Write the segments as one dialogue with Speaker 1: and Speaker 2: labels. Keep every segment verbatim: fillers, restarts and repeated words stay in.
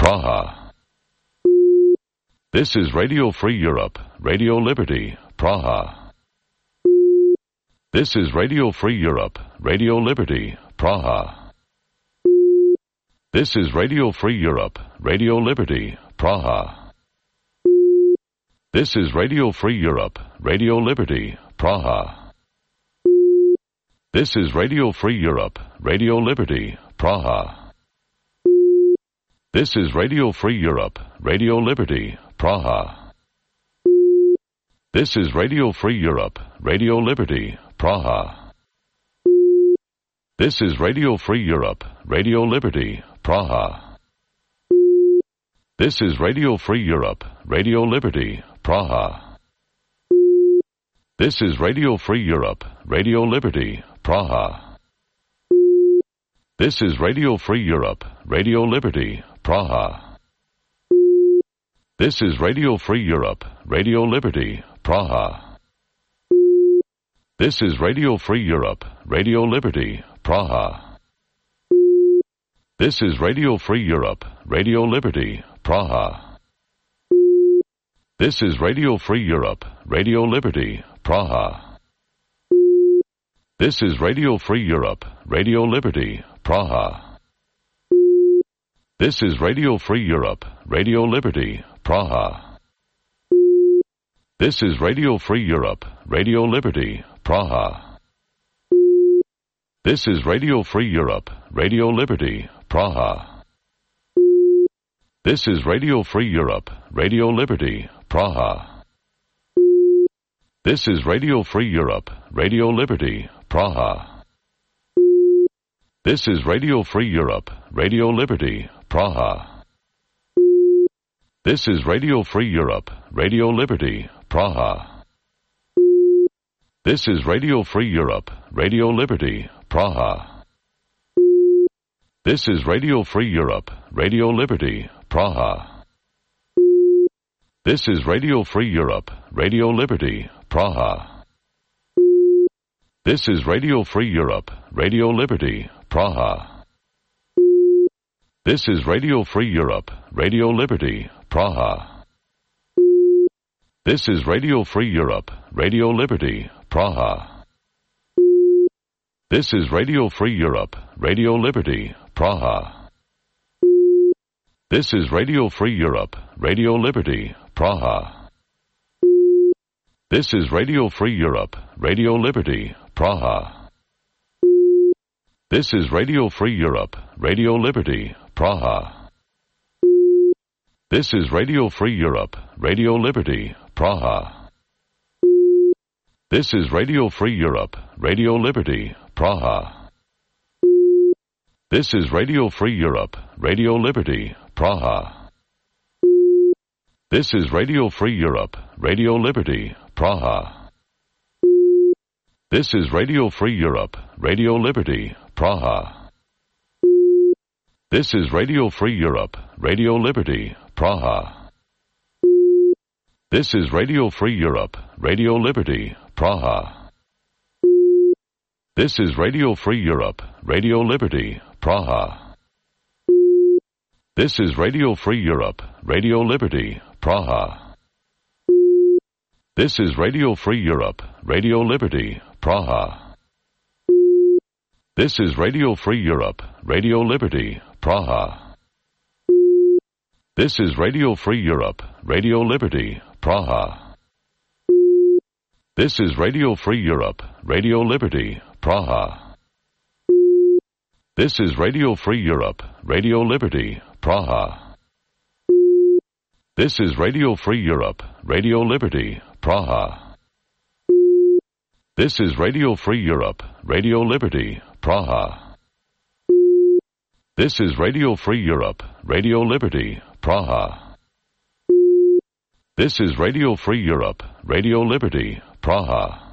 Speaker 1: Praha. This is Radio Free Europe, Radio Liberty, Praha. This is Radio Free Europe, Radio Liberty, Praha. This is Radio Free Europe, Radio Liberty, Praha. This is Radio Free Europe, Radio Liberty, Praha. This is Radio Free Europe, Radio Liberty, Praha. This is Radio Free Europe, Radio Liberty, Praha. This is Radio Free Europe, Radio Liberty, Praha. This is Radio Free Europe, Radio Liberty, Praha. This is Radio Free Europe, Radio Liberty, Praha. This is Radio Free Europe, Radio Liberty, Praha. This is Radio Free Europe, Radio Liberty, Praha. This is Radio Free Europe, Radio Liberty, Praha. This is Radio Free Europe, Radio Liberty, Praha. This is Radio Free Europe, Radio Liberty, Praha. This is Radio Free Europe, Radio Liberty, Praha. This is Radio Free Europe, Radio Liberty, Praha. This is Radio Free Europe, Radio Liberty, Praha. This is Radio Free Europe, Radio Liberty, Praha. This is Radio Free Europe, Radio Liberty, Praha. This is Radio Free Europe, Radio Liberty, Praha. This is Radio Free Europe, Radio Liberty, Praha. This is Radio Free Europe, Radio Liberty, Praha. This is Radio Free Europe, Radio Liberty, Praha. This is Radio Free Europe, Radio Liberty, Praha. This is Radio Free Europe, Radio Liberty, Praha. This is Radio Free Europe, Radio Liberty, Praha. This is Radio Free Europe, Radio Liberty, Praha. This is Radio Free Europe, Radio Liberty, Praha. This is Radio Free Europe, Radio Liberty, Praha. This is Radio Free Europe, Radio Liberty, Praha. This is Radio Free Europe, Radio Liberty, Praha. This is Radio Free Europe, Radio Liberty, Praha. This is Radio Free Europe, Radio Liberty, Praha. This is Radio Free Europe, Radio Liberty, Praha. This is Radio Free Europe, Radio Liberty, Praha. This is Radio Free Europe, Radio Liberty, Praha. This is Radio Free Europe, Radio Liberty, Praha. This is Radio Free Europe, Radio Liberty, Praha. This is Radio Free Europe, Radio Liberty, Praha. This is Radio Free Europe, Radio Liberty, Praha. This is Radio Free Europe, Radio Liberty, Praha. This is Radio Free Europe, Radio Liberty, Praha. This is Radio Free Europe, Radio Liberty, Praha. This is Radio Free Europe, Radio Liberty, Praha. This is Radio Free Europe, Radio Liberty, Praha. This is Radio Free Europe, Radio Liberty, Praha. This is Radio Free Europe, Radio Liberty, Praha. This is Radio Free Europe, Radio Liberty, Praha. This is Radio Free Europe, Radio Liberty, Praha. This is Radio Free Europe, Radio Liberty, Praha. This is Radio Free Europe, Radio Liberty, Praha.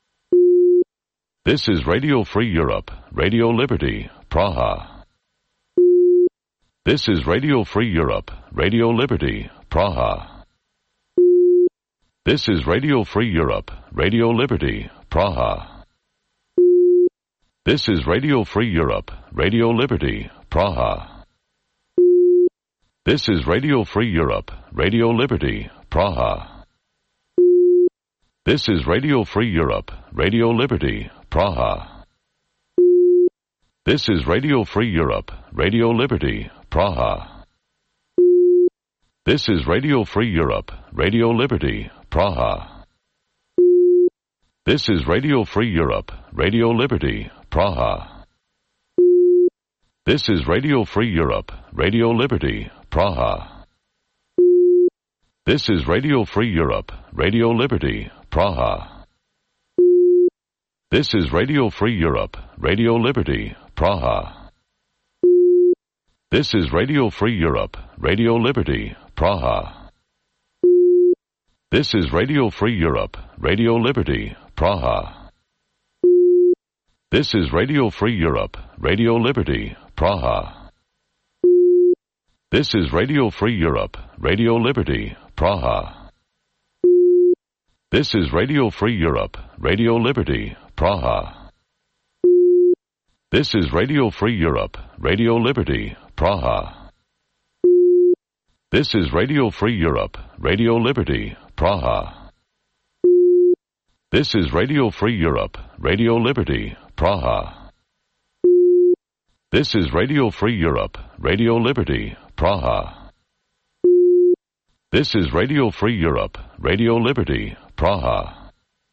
Speaker 1: This is Radio Free Europe, Radio Liberty, Praha. This is Radio Free Europe, Radio Liberty, Praha. This is Radio Free Europe, Radio Liberty, Praha. This is Radio Free Europe, Radio Liberty, Praha. This is Radio Free Europe, Radio Liberty, Praha. This is Radio Free Europe, Radio Liberty, Praha. This is Radio Free Europe, Radio Liberty, Praha. This is Radio Free Europe, Radio Liberty, Praha. This is Radio Free Europe, Radio Liberty, Praha. This is Radio Free Europe, Radio Liberty, Praha. This is Radio Free Europe, Radio Liberty, Praha. This is Radio Free Europe, Radio Liberty, Praha. This is Radio Free Europe, Radio Liberty, Praha. This is Radio Free Europe, Radio Liberty, Praha. This is Radio Free Europe, Radio Liberty, Praha. This is Radio Free Europe, Radio Liberty, Praha. This is Radio Free Europe, Radio Liberty, Praha. This is Radio Free Europe, Radio Liberty, Praha. This is Radio Free Europe, Radio Liberty, Praha. This is Radio Free Europe, Radio Liberty, Praha. This is Radio Free Europe, Radio Liberty, Praha. This is Radio Free Europe, Radio Liberty, Praha.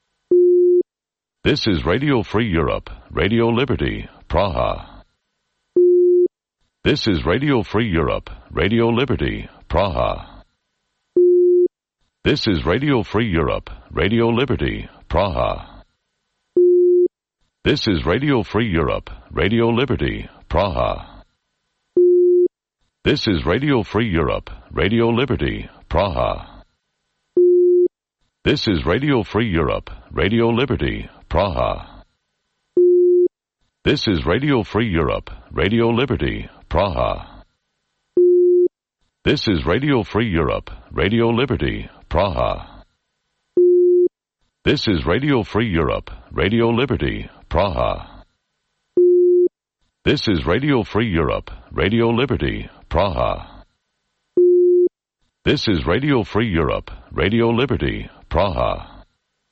Speaker 1: This is Radio Free Europe, Radio Liberty, Praha. This is Radio Free Europe, Radio Liberty, Praha. This is Radio Free Europe, Radio Liberty, Praha. This is Radio Free Europe, Radio Liberty, Praha. This is Radio Free Europe, Radio Liberty, Praha. This is Radio Free Europe, Radio Liberty, Praha. This is Radio Free Europe, Radio Liberty, Praha. This is Radio Free Europe, Radio Liberty, Praha. This is Radio Free Europe, Radio Liberty, Praha. This is Radio Free Europe, Radio Liberty, Praha. This is Radio Free Europe, Radio Liberty, Praha.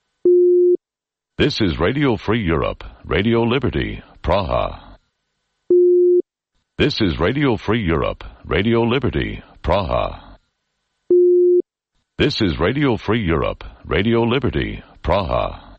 Speaker 1: This is Radio Free Europe, Radio Liberty, Praha. This is Radio Free Europe, Radio Liberty, Praha. This is Radio Free Europe, Radio Liberty, Praha.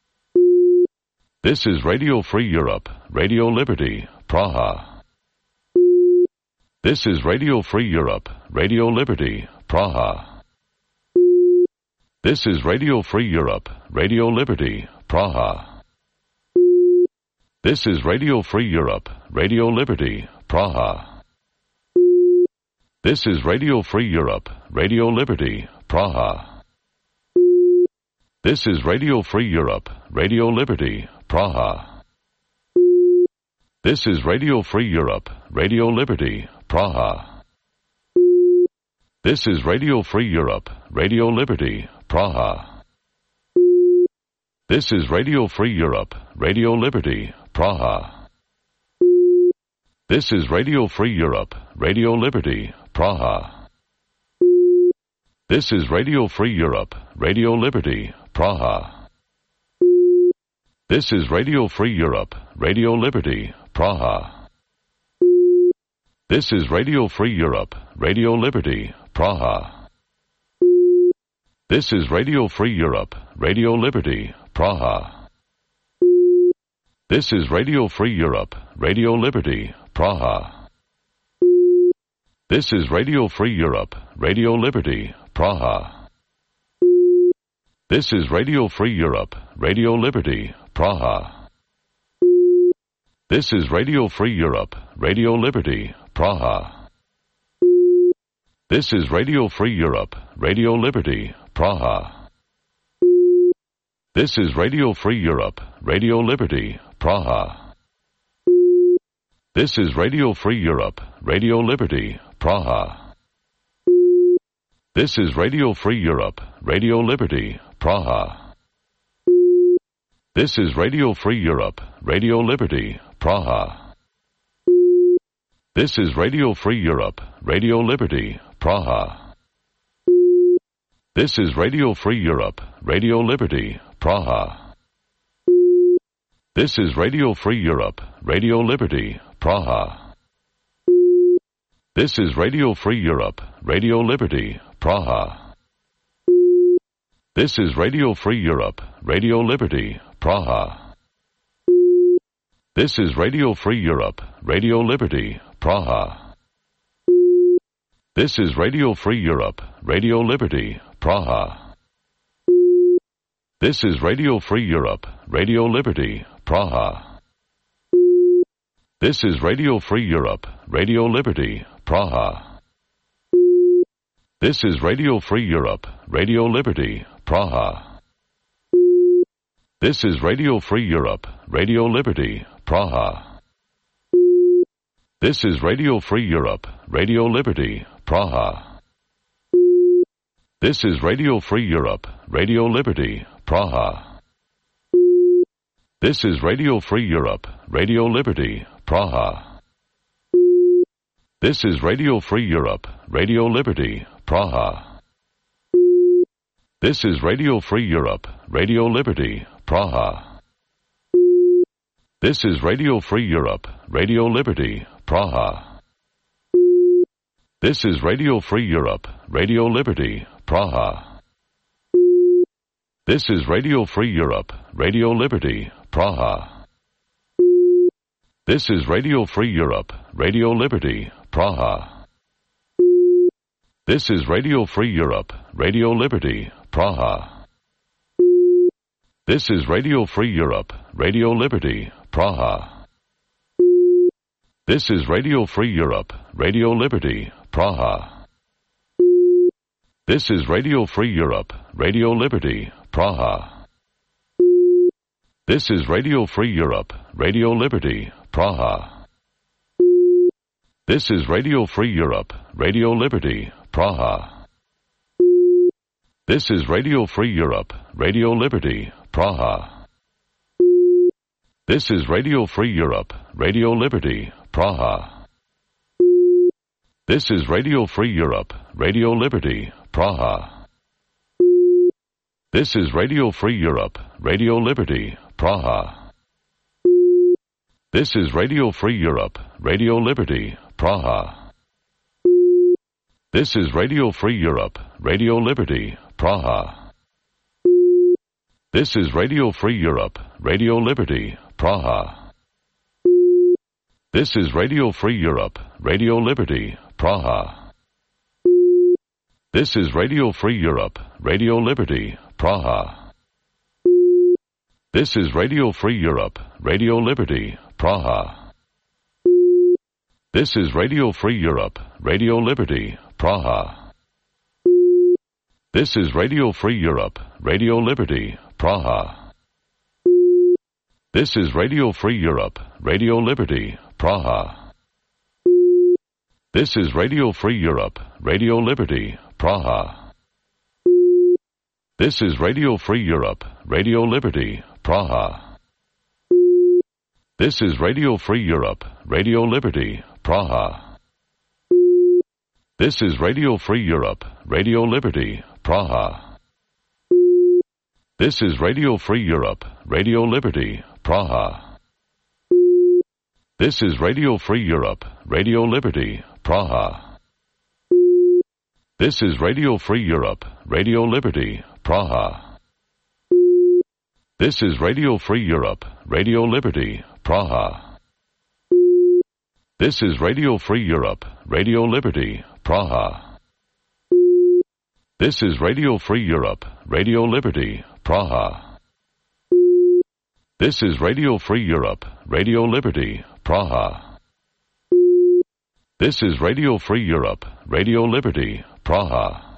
Speaker 1: This is Radio Free Europe, Radio Liberty, Praha. This is Radio Free Europe, Radio Liberty, Praha. This is Radio Free Europe, Radio Liberty, Praha. This is Radio Free Europe, Radio Liberty, Praha. This is Radio Free Europe, Radio Liberty, Praha. This is Radio Free Europe, Radio Liberty, Praha. This is Radio Free Europe, Radio Liberty, Praha. This is Radio Free Europe, Radio Liberty, Praha. This is Radio Free Europe, Radio Liberty, Praha. This is Radio Free Europe, Radio Liberty, Praha. This is Radio Free Europe, Radio Liberty, Praha. This is Radio Free Europe, Radio Liberty, Praha. This is Radio Free Europe, Radio Liberty, Praha. This is Radio Free Europe, Radio Liberty, Praha. This is Radio Free Europe, Radio Liberty, Praha. This is Radio Free Europe, Radio Liberty, Praha. This is Radio Free Europe, Radio Liberty, Praha. This is Radio Free Europe, Radio Liberty, Praha. This is Radio Free Europe, Radio Liberty, Praha. This is Radio Free Europe, Radio Liberty, Praha. This is Radio Free Europe, Radio Liberty, Praha. This is Radio Free Europe, Radio Liberty, Praha. This is Radio Free Europe, Radio Liberty, Praha. This is Radio Free Europe, Radio Liberty, Praha. This is Radio Free Europe, Radio Liberty, Praha. This is Radio Free Europe, Radio Liberty, Praha. This is Radio Free Europe, Radio Liberty, Praha. This is Radio Free Europe, Radio Liberty, Praha. This is Radio Free Europe, Radio Liberty, Praha. This is Radio Free Europe, Radio Liberty, Praha. This is Radio Free Europe, Radio Liberty, Praha. This is Radio Free Europe, Radio Liberty, Praha. This is Radio Free Europe, Radio Liberty, Praha. This is Radio Free Europe, Radio Liberty, Praha. This is Radio Free Europe, Radio Liberty, Praha. This is Radio Free Europe, Radio Liberty, Praha. This is Radio Free Europe, Radio Liberty, Praha. This is Radio Free Europe, Radio Liberty, Praha. This is Radio Free Europe, Radio Liberty, Praha. This is Radio Free Europe, Radio Liberty, Praha. This is Radio Free Europe, Radio Liberty, Praha. This is Radio Free Europe, Radio Liberty, Praha. This is Radio Free Europe, Radio Liberty, Praha. This is Radio Free Europe, Radio Liberty, Praha. This is Radio Free Europe, Radio Liberty, Praha. This is Radio Free Europe, Radio Liberty, Praha. This is Radio Free Europe, Radio Liberty, Praha. This is Radio Free Europe, Radio Liberty, Praha. This is Radio Free Europe, Radio Liberty, Praha. This is Radio Free Europe, Radio Liberty, Praha. This is Radio Free Europe, Radio Liberty, Praha. This is Radio Free Europe, Radio Liberty, Praha. This is Radio Free Europe, Radio Liberty, Praha. This is Radio Free Europe, Radio Liberty, Praha. This is Radio Free Europe, Radio Liberty, Praha. This is Radio Free Europe, Radio Liberty, Praha. This is Radio Free Europe, Radio Liberty, Praha. This is Radio Free Europe, Radio Liberty, Praha. This is Radio Free Europe, Radio Liberty, Praha. This is Radio Free Europe, Radio Liberty, Praha. This is Radio Free Europe, Radio Liberty, Praha. This is Radio Free Europe, Radio Liberty, Praha. This is Radio Free Europe, Radio Liberty, Praha. This is Radio Free Europe, Radio Liberty, Praha. This is Radio Free Europe, Radio Liberty, Praha. This is Radio Free Europe, Radio Liberty, Praha. This is Radio Free Europe, Radio Liberty, Praha. This is Radio Free Europe, Radio Liberty, Praha. This is Radio Free Europe, Radio Liberty, Praha. This is Radio Free Europe, Radio Liberty, Praha. This is Radio Free Europe, Radio Liberty, Praha. This is Radio Free Europe, Radio Liberty, Praha. This is Radio Free Europe, Radio Liberty, Praha. This is Radio Free Europe, Radio Liberty, Praha.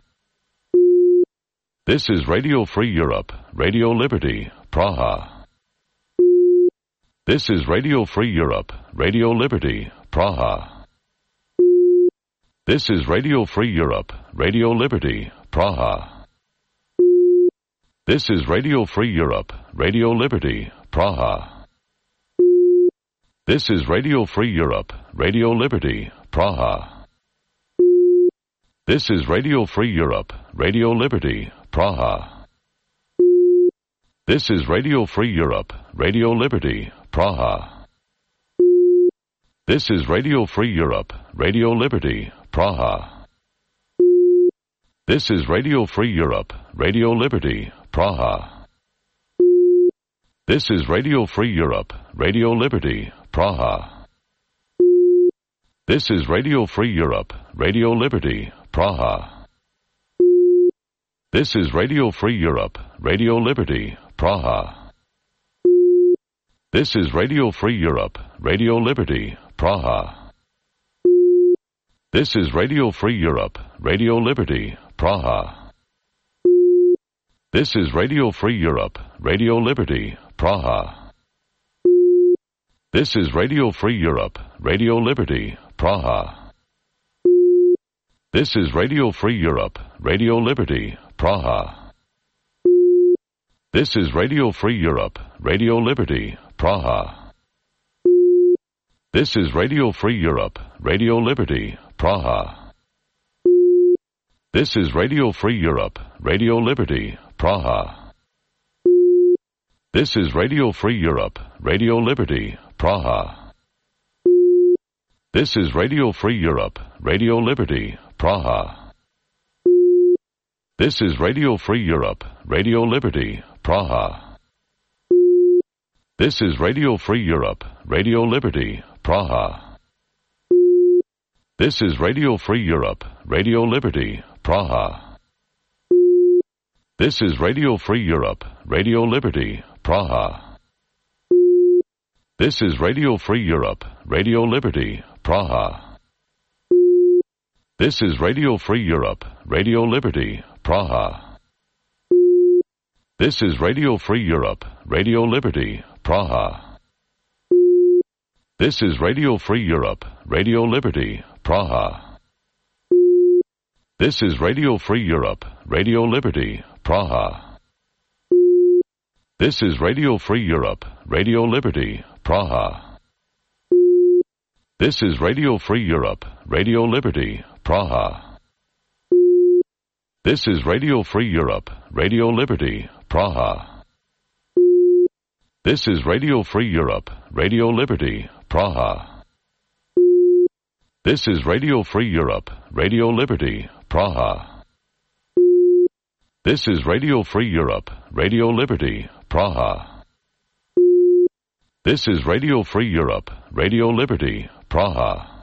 Speaker 1: This is Radio Free Europe, Radio Liberty, Praha. This is Radio Free Europe, Radio Liberty, Praha. This is Radio Free Europe, Radio Liberty, Praha. This is Radio Free Europe, Radio Liberty, Praha. This is Radio Free Europe, Radio Liberty, Praha. This is Radio Free Europe, Radio Liberty, Praha. This is Radio Free Europe, Radio Liberty, Praha. This is Radio Free Europe, Radio Liberty, Praha. This is Radio Free Europe, Radio Liberty, Praha. This is Radio Free Europe, Radio Liberty, Praha. This is Radio Free Europe, Radio Liberty, Praha. This is Radio Free Europe, Radio Liberty, Praha. This is Radio Free Europe, Radio Liberty, Praha. This is Radio Free Europe, Radio Liberty, Praha. This is Radio Free Europe, Radio Liberty, Praha. This is Radio Free Europe, Radio Liberty, Praha. This is Radio Free Europe, Radio Liberty, Praha. This is Radio Free Europe, Radio Liberty, Praha. This is Radio Free Europe, Radio Liberty, Praha. This is Radio Free Europe, Radio Liberty, Praha. This is Radio Free Europe, Radio Liberty, Praha. This is Radio Free Europe, Radio Liberty, Praha. This is Radio Free Europe, Radio Liberty, Praha. This is Radio Free Europe, Radio Liberty, Praha. This is Radio Free Europe, Radio Liberty, Praha. This is Radio Free Europe, Radio Liberty, Praha. This is Radio Free Europe, Radio Liberty, Praha. This is Radio Free Europe, Radio Liberty, Praha. This is Radio Free Europe, Radio Liberty, Praha. This is Radio Free Europe, Radio Liberty, Praha. This is Radio Free Europe, Radio Liberty, Praha. This is Radio Free Europe, Radio Liberty, Praha. This is Radio Free Europe, Radio Liberty, Praha. This is Radio Free Europe, Radio Liberty, Praha. This is Radio Free Europe, Radio Liberty, Praha. This is Radio Free Europe, Radio Liberty, Praha. This is Radio Free Europe, Radio Liberty, Praha. This is Radio Free Europe, Radio Liberty, Praha.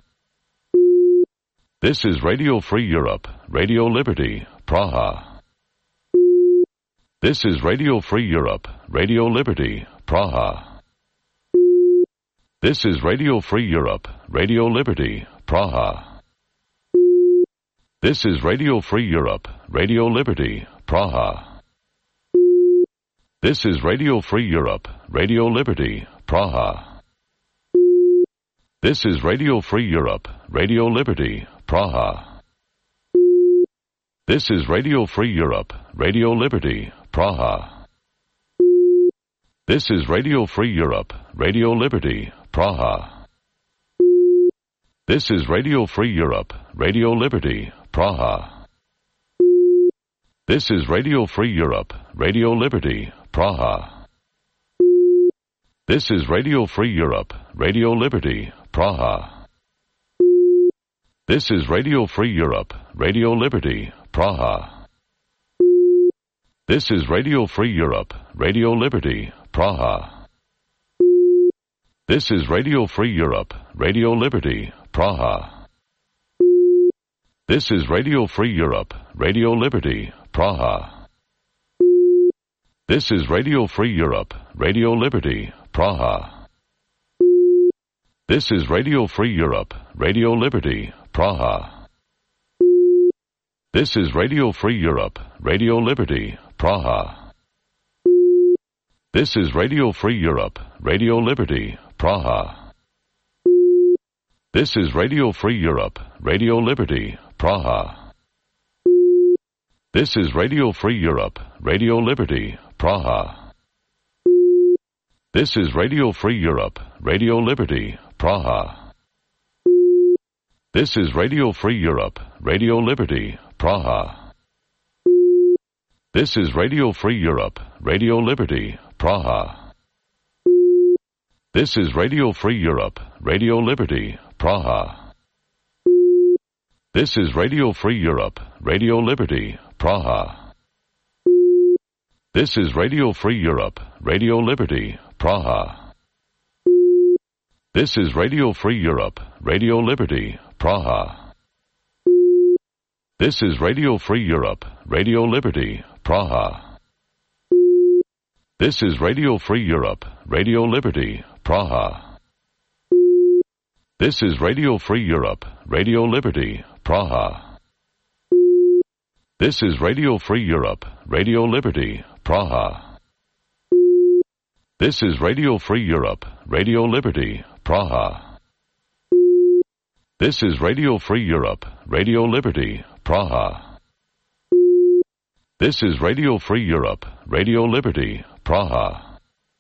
Speaker 1: This is Radio Free Europe, Radio Liberty, Praha. This is Radio Free Europe, Radio Liberty, Praha. This is Radio Free Europe, Radio Liberty, Praha. This is Radio Free Europe, Radio Liberty, Praha. This is Radio Free Europe, Radio Liberty, Praha. This is Radio Free Europe, Radio Liberty, Praha. This is Radio Free Europe, Radio Liberty, Praha. This is Radio Free Europe, Radio Liberty, Praha. This is Radio Free Europe, Radio Liberty, Praha. This is Radio Free Europe, Radio Liberty, Praha. This is Radio Free Europe, Radio Liberty, Praha. This is Radio Free Europe, Radio Liberty, Praha. This is Radio Free Europe, Radio Liberty, Praha. This is Radio Free Europe, Radio Liberty, Praha. This is Radio Free Europe, Radio Liberty, Praha. This is Radio Free Europe, Radio Liberty, Praha. This is Radio Free Europe, Radio Liberty, Praha. This is Radio Free Europe, Radio Liberty, Praha. This is Radio Free Europe, Radio Liberty, Praha. This is Radio Free Europe, Radio Liberty, Praha. This is Radio Free Europe, Radio Liberty, Praha. This is Radio Free Europe, Radio Liberty, Praha. This is Radio Free Europe, Radio Liberty, Praha. This is Radio Free Europe, Radio Liberty, Praha. This is Radio Free Europe, Radio Liberty, Praha. This is Radio Free Europe, Radio Liberty, Praha. This is Radio Free Europe, Radio Liberty, Praha. This is Radio Free Europe, Radio Liberty, Praha. This is Radio Free Europe, Radio Liberty, Praha. This is Radio Free Europe, Radio Liberty, Praha. This is Radio Free Europe, Radio Liberty, Praha. This is Radio Free Europe, Radio Liberty, Praha. This is Radio Free Europe, Radio Liberty, Praha. This is Radio Free Europe, Radio Liberty, Praha. This is Radio Free Europe, Radio Liberty, Praha.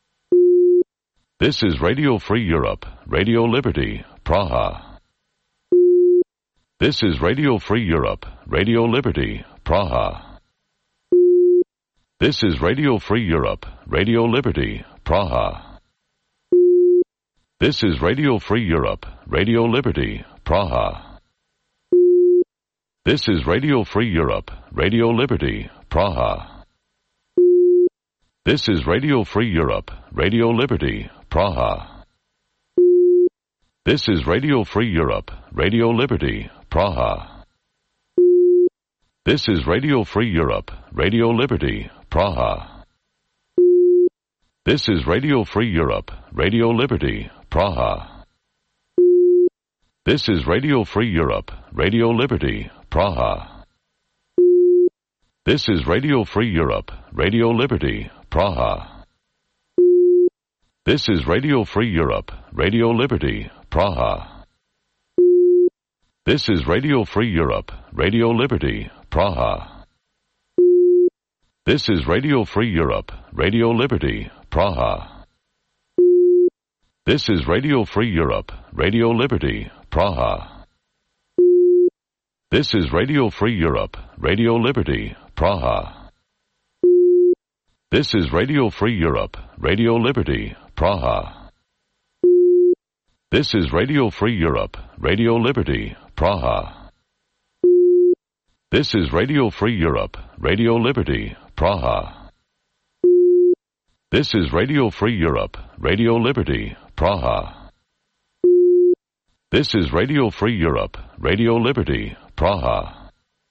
Speaker 1: This is Radio Free Europe, Radio Liberty, Praha. This is Radio Free Europe, Radio Liberty, Praha. This is Radio Free Europe, Radio Liberty, Praha. This is Radio Free Europe, Radio Liberty, Praha. This is Radio Free Europe, Radio Liberty, Praha. This is Radio Free Europe, Radio Liberty, Praha. This is Radio Free Europe, Radio Liberty, Praha. This is Radio Free Europe, Radio Liberty, Praha. This is Radio Free Europe, Radio Liberty, Praha. This is Radio Free Europe, Radio Liberty, Praha. This is Radio Free Europe, Radio Liberty, Praha. This is Radio Free Europe, Radio Liberty, Praha. This is Radio Free Europe, Radio Liberty, Praha. This is Radio Free Europe, Radio Liberty, Praha. This is Radio Free Europe, Radio Liberty, Praha. This is Radio Free Europe, Radio Liberty, Praha. This is Radio Free Europe, Radio Liberty, Praha. This is Radio Free Europe, Radio Liberty, Praha. This is Radio Free Europe, Radio Liberty, Praha. This is Radio Free Europe, Radio Liberty, Praha. This is Radio Free Europe, Radio Liberty, Praha.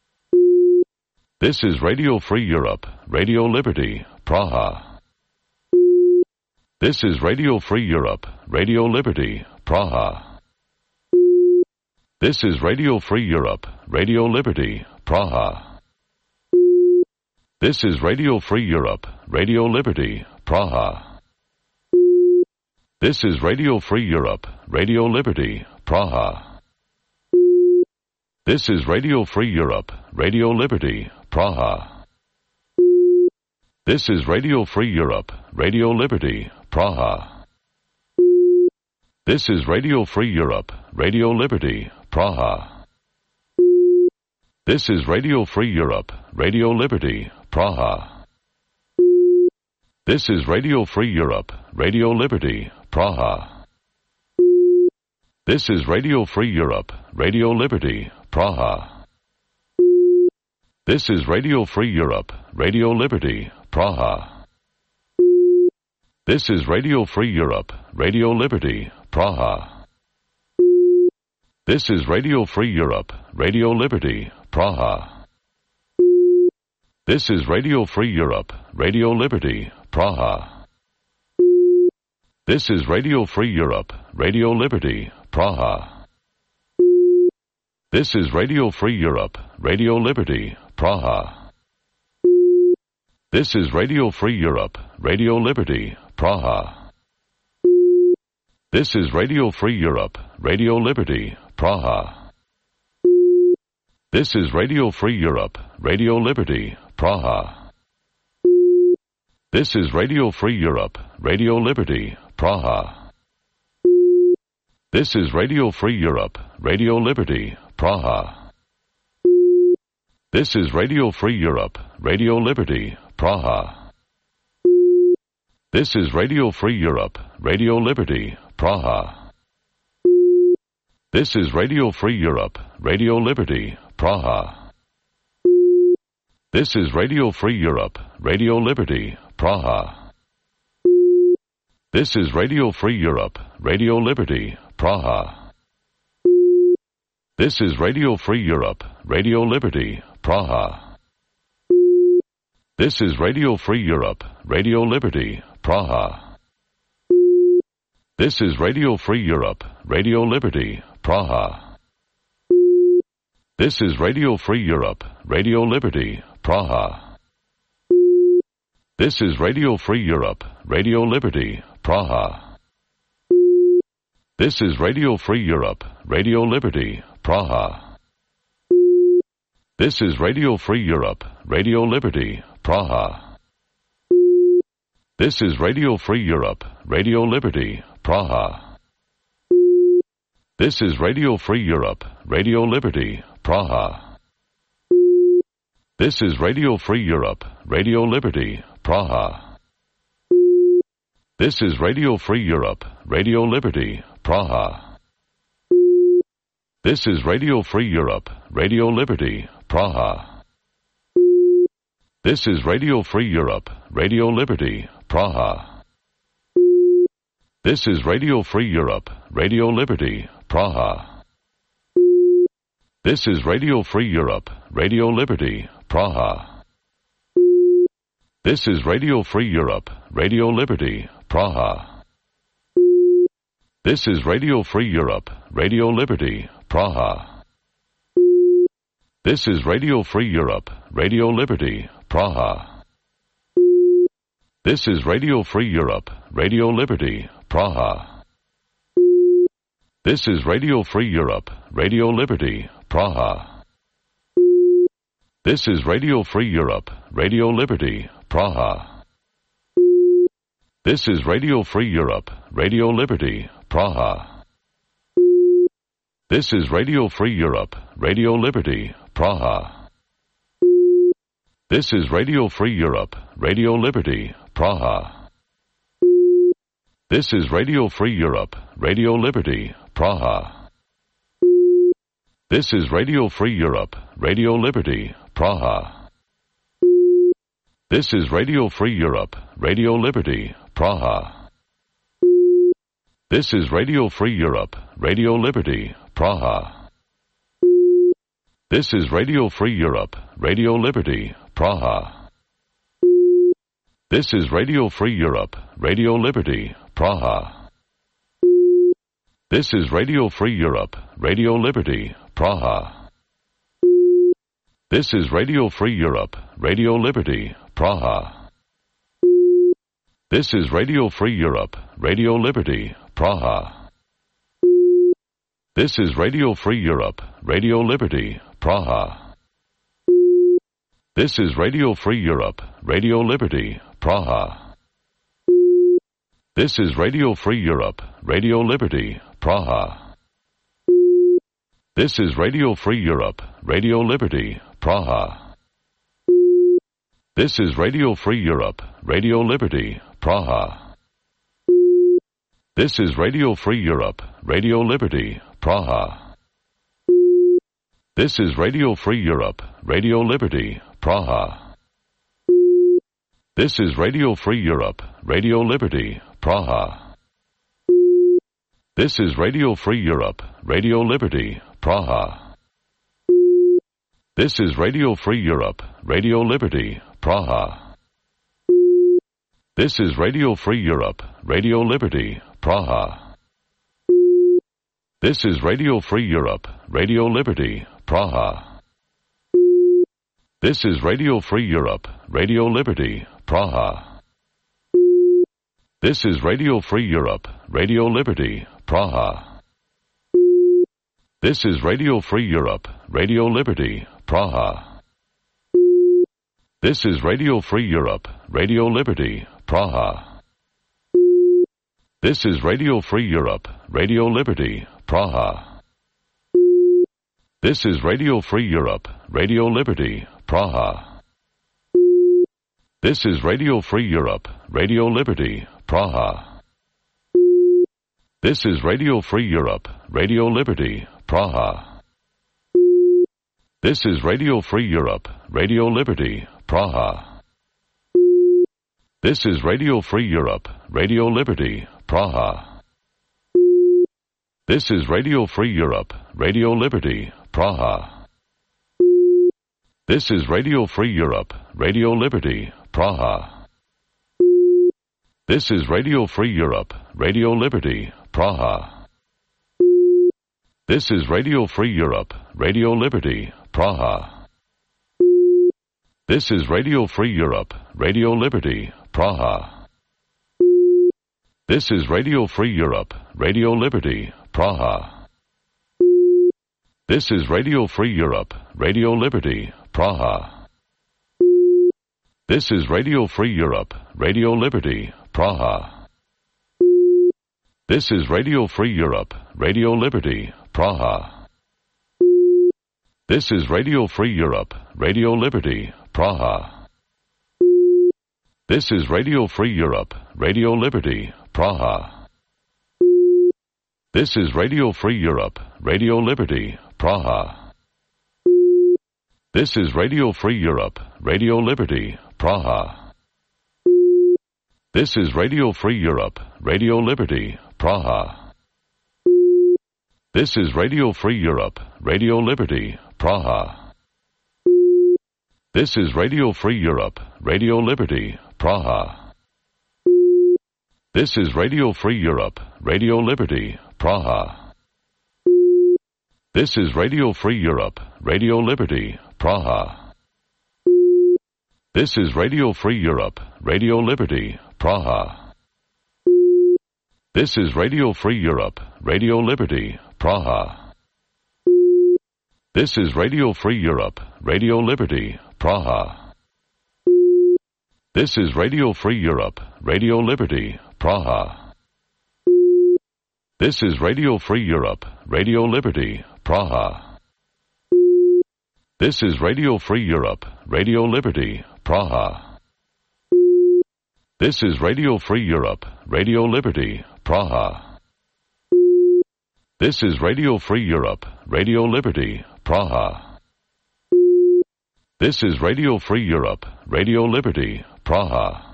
Speaker 1: This is Radio Free Europe, Radio Liberty, Praha. This is Radio Free Europe, Radio Liberty, Praha. This is Radio Free Europe, Radio Liberty, Praha. This is Radio Free Europe, Radio Liberty, Praha. This is Radio Free Europe, Radio Liberty, Praha. This is Radio Free Europe, Radio Liberty, Praha. This is Radio Free Europe, Radio Liberty, Praha. This is Radio Free Europe, Radio Liberty, Praha. This is Radio Free Europe, Radio Liberty, Praha. This is Radio Free Europe, Radio Liberty, Praha. This is Radio Free Europe, Radio Liberty, Praha. This is Radio Free Europe, Radio Liberty, Praha. This is Radio Free Europe, Radio Liberty, Praha. This is Radio Free Europe, Radio Liberty, Praha. This is Radio Free Europe, Radio Liberty, Praha. This is Radio Free Europe, Radio Liberty, Praha. This is Radio Free Europe, Radio Liberty, Praha. This is Radio Free Europe, Radio Liberty, Praha. This is Radio Free Europe, Radio Liberty, Praha. This is Radio Free Europe, Radio Liberty, Praha. This is Radio Free Europe, Radio Liberty, Praha. This is Radio Free Europe, Radio Liberty, Praha. This is Radio Free Europe, Radio Liberty, Praha. This is Radio Free Europe, Radio Liberty, Praha. This is Radio Free Europe, Radio Liberty, Praha. This is Radio Free Europe, Radio Liberty, Praha. This is Radio Free Europe, Radio Liberty, Praha. This is Radio Free Europe, Radio Liberty, Praha. This is Radio Free Europe, Radio Liberty, Praha. This is Radio Free Europe, Radio Liberty, Praha. This is Radio Free Europe, Radio Liberty, Praha. This is Radio Free Europe, Radio Liberty, Praha. This is Radio Free Europe, Radio Liberty, Praha. This is Radio Free Europe, Radio Liberty, Praha. This is Radio Free Europe, Radio Liberty, Praha. This is Radio Free Europe, Radio Liberty, Praha. This is Radio Free Europe, Radio Liberty, Praha. This is Radio Free Europe, Radio Liberty, Praha. This is Radio Free Europe, Radio Liberty, Praha. This is Radio Free Europe, Radio Liberty, Praha. This is Radio Free Europe, Radio Liberty, Praha. This is Radio Free Europe, Radio Liberty, Praha. This is Radio Free Europe, Radio Liberty, Praha. This is Radio Free Europe, Radio Liberty, Praha. This is Radio Free Europe, Radio Liberty, Praha. This is Radio Free Europe, Radio Liberty, Praha. This is Radio Free Europe, Radio Liberty, Praha. This is Radio Free Europe, Radio Liberty, Praha. This is Radio Free Europe, Radio Liberty, Praha. This is Radio Free Europe, Radio Liberty, Praha. This is Radio Free Europe, Radio Liberty, Praha. This is Radio Free Europe, Radio Liberty, Praha. This is Radio Free Europe, Radio Liberty, Praha. This is Radio Free Europe, Radio Liberty, Praha. This is Radio Free Europe, Radio Liberty, Praha. This is Radio Free Europe, Radio Liberty, Praha. This is Radio Free Europe, Radio Liberty, Praha. This is Radio Free Europe, Radio Liberty, Praha. This is Radio Free Europe, Radio Liberty, Praha. This is Radio Free Europe, Radio Liberty, Praha. This is Radio Free Europe, Radio Liberty, Praha. This is Radio Free Europe, Radio Liberty, Praha. This is Radio Free Europe, Radio Liberty, Praha. This is Radio Free Europe, Radio Liberty, Praha. This is Radio Free Europe, Radio Liberty, Praha. This is Radio Free Europe, Radio Liberty, Praha. This is Radio Free Europe, Radio Liberty, Praha. This is Radio Free Europe, Radio Liberty, Praha. This is Radio Free Europe, Radio Liberty, Praha. This is Radio Free Europe, Radio Liberty, Praha. This is Radio Free Europe, Radio Liberty, Praha. This is Radio Free Europe, Radio Liberty, Praha. This is Radio Free Europe, Radio Liberty, Praha. This is Radio Free Europe, Radio Liberty, Praha. This is Radio Free Europe, Radio Liberty, Praha. This is Radio Free Europe, Radio Liberty, Praha. This is Radio Free Europe, Radio Liberty, Praha. This is Radio Free Europe, Radio Liberty, Praha. This is Radio Free Europe, Radio Liberty, Praha. This is Radio Free Europe, Radio Liberty, Praha. This is Radio Free Europe, Radio Liberty, Praha. This is Radio Free Europe, Radio Liberty, Praha. This is Radio Free Europe, Radio Liberty, Praha. This is Radio Free Europe, Radio Liberty, Praha. This is Radio Free Europe, Radio Liberty, Praha. This is Radio Free Europe, Radio Liberty, Praha. This is Radio Free Europe, Radio Liberty, Praha. This is Radio Free Europe, Radio Liberty, Praha. This is Radio Free Europe, Radio Liberty, Praha. This is Radio Free Europe, Radio Liberty, Praha. This is Radio Free Europe, Radio Liberty, Praha. This is Radio Free Europe, Radio Liberty, Praha. This is Radio Free Europe, Radio Liberty, Praha. This is Radio Free Europe, Radio Liberty, Praha. This is Radio Free Europe, Radio Liberty, Praha. This is Radio Free Europe, Radio Liberty, Praha. This is Radio Free Europe, Radio Liberty, Praha. This is Radio Free Europe, Radio Liberty, Praha. This is Radio Free Europe, Radio Liberty, Praha. This is Radio Free Europe, Radio Liberty, Praha. This is Radio Free Europe, Radio Liberty, Praha. This is Radio Free Europe, Radio Liberty, Praha. This is Radio Free Europe, Radio Liberty, Praha. This is Radio Free Europe, Radio Liberty, Praha. This is Radio Free Europe, Radio Liberty, Praha. This is Radio Free Europe, Radio Liberty, Praha. This is Radio Free Europe, Radio Liberty, Praha. This is Radio Free Europe, Radio Liberty, Praha. This is Radio Free Europe, Radio Liberty, Praha.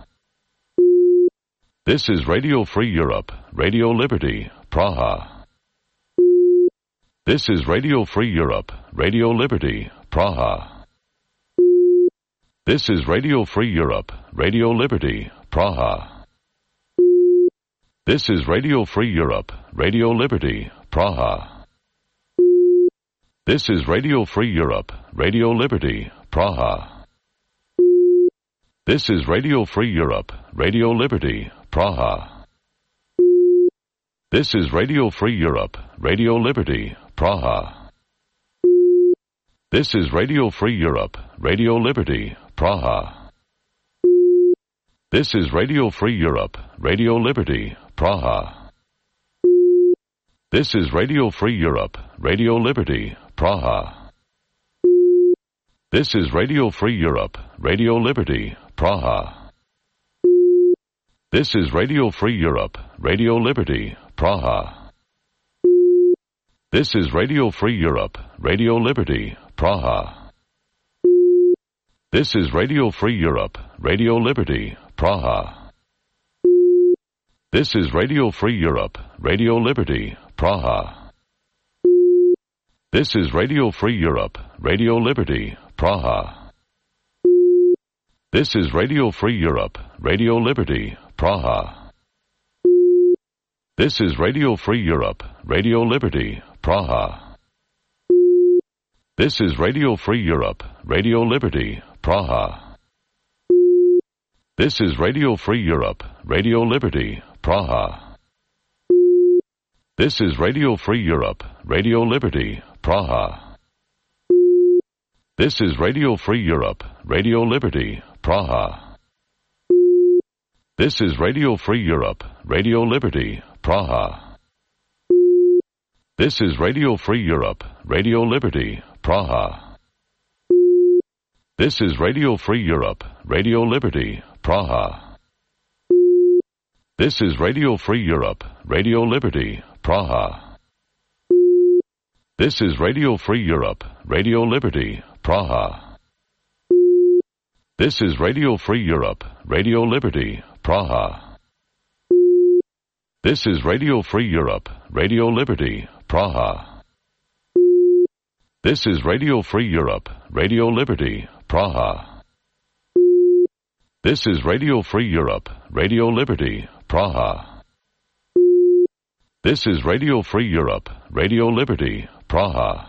Speaker 1: This is Radio Free Europe, Radio Liberty, Praha. This is Radio Free Europe, Radio Liberty, Praha. This is Radio Free Europe, Radio Liberty, Praha. This is Radio Free Europe, Radio Liberty, Praha. This is Radio Free Europe, Radio Liberty, Praha. This is Radio Free Europe, Radio Liberty, Praha. This is Radio Free Europe, Radio Liberty, Praha. This is Radio Free Europe, Radio Liberty, Praha. This is Radio Free Europe, Radio Liberty, Praha. This is Radio Free Europe, Radio Liberty, Praha. This is Radio Free Europe, Radio Liberty, Praha. This is Radio Free Europe, Radio Liberty, Praha. This is Radio Free Europe, Radio Liberty, Praha. This is Radio Free Europe, Radio Liberty, Praha. This is Radio Free Europe, Radio Liberty, Praha. This is Radio Free Europe, Radio Liberty, Praha. This is Radio Free Europe, Radio Liberty, Praha. This is Radio Free Europe, Radio Liberty, Praha. This is Radio Free Europe, Radio Liberty, Praha. This is Radio Free Europe, Radio Liberty, Praha. This is Radio Free Europe, Radio Liberty, Praha. This is Radio Free Europe, Radio Liberty, Praha. This is Radio Free Europe, Radio Liberty, Praha. This is Radio Free Europe, Radio Liberty, Praha. This is Radio Free Europe, Radio Liberty, Praha. This is Radio Free Europe, Radio Liberty, Praha. This is Radio Free Europe, Radio Liberty, Praha. This is Radio Free Europe, Radio Liberty, Praha. This is Radio Free Europe, Radio Liberty, Praha. This is Radio Free Europe, Radio Liberty, Praha. This is Radio Free Europe, Radio Liberty, Praha. This is Radio Free Europe, Radio Liberty, Praha.